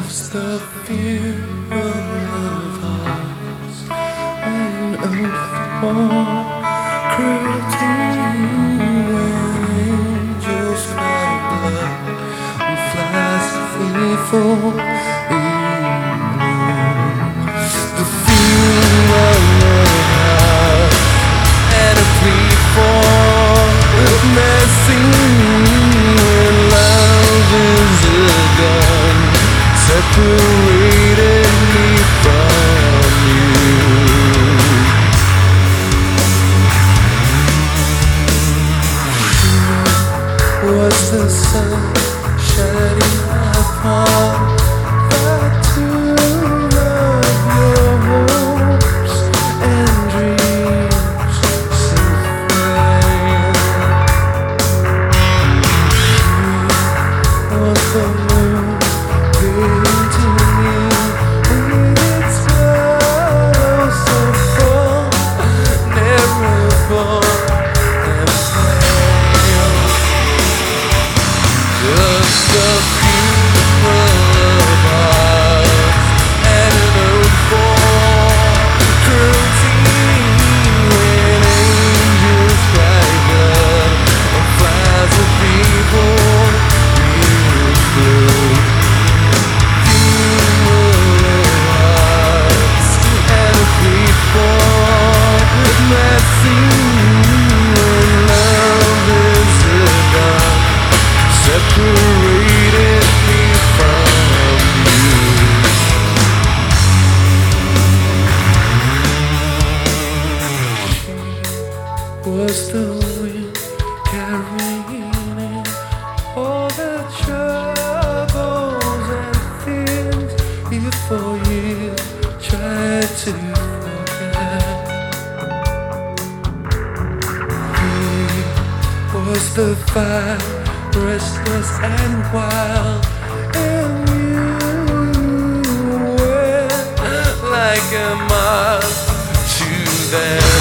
was the funeral of hearts, an oath for cruelty, when angels cry blood and flies faithful in bloom. The funeral of hearts and a plea for mercy, when love is a gun separated me from you. Was the sun shining upon the tomb of your hopes and dreams so frail? Was the moon painting me with its colors so full, never born and pale? Just a funeral of hearts and an oath for cruelty, when angels cry blood and flies of people in blue. Funeral of hearts and a plea for mercy, when love is a gun separated me from you. She was the wind carrying in all the troubles and things you for years tried to forget. He was the fire, restless and wild, and you were like a moth to them.